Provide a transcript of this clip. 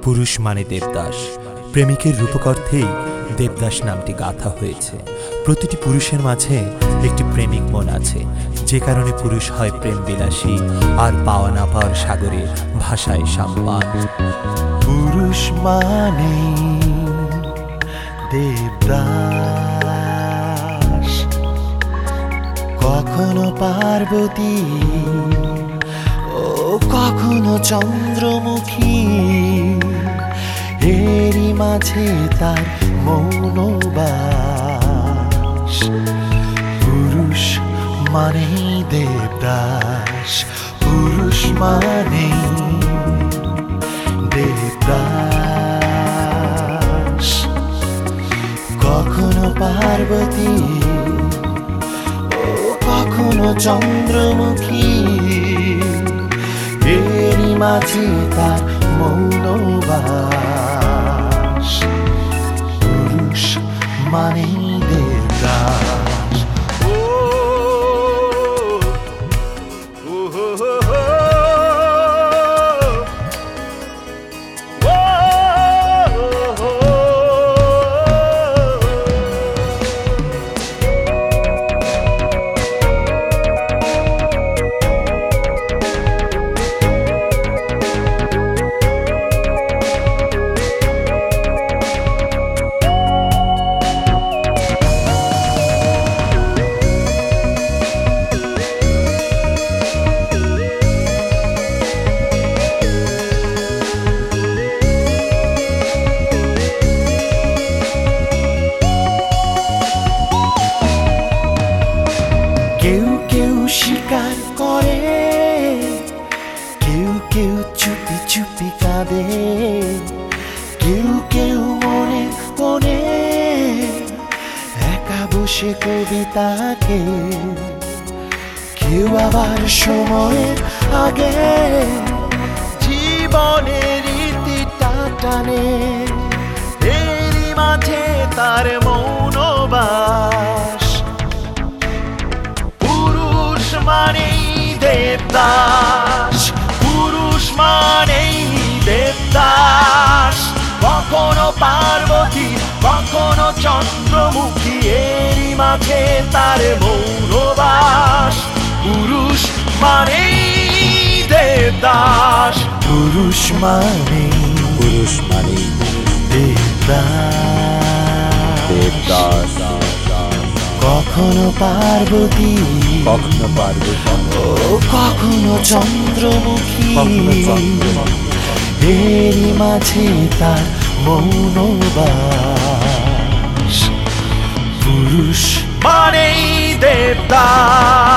পুরুষ মানে দেবদাস। প্রেমিকের রূপক অর্থেই দেবদাস নামটি গাঁথা হয়েছে। প্রতিটি পুরুষের মাঝে একটি প্রেমিক মন আছে, যে কারণে পুরুষ হয় প্রেম বিলাসী আর পাওয়া না পাওয়ার সাগরে ভাষায় সাম্পান। পুরুষ মানে দেবদাস, কখনো পার্বতী ও কখনো চন্দ্রমুখী, এরই মাঝে তার মৌনবাস। পুরুষ মানে দেবদাস, পুরুষ মানে দেবদাস, কখনো পার্বতী ও কখনো চন্দ্রমুখী, এরই মাঝে তার মৌনবাস। পুরুষ মানে দেবদাস। কেউ কেউ স্বীকার করে, কেউ কেউ চুপি চুপি কাঁদে, কেউ কেউ মনে মনে একা বসে কবিতাকে, কেউ আবার সময়ের আগে জীবনের ইতিটা টানে, এরই মাঝে তার মৌনবাস। পুরুষ মানেই দেবদাস, পুরুষ মানেই দেবদাস, কখনো পার্বতী কখনো চন্দ্রমুখী, এরই মাঝে তার মৌনবাস। পুরুষ মানেই দেবদাস, পুরুষ মানেই দেবদাস, কখনো পার্বতী ও কখনো চন্দ্রমুখী, এরই মাঝে তার মৌনবাস। পুরুষ মানেই দেবদাস।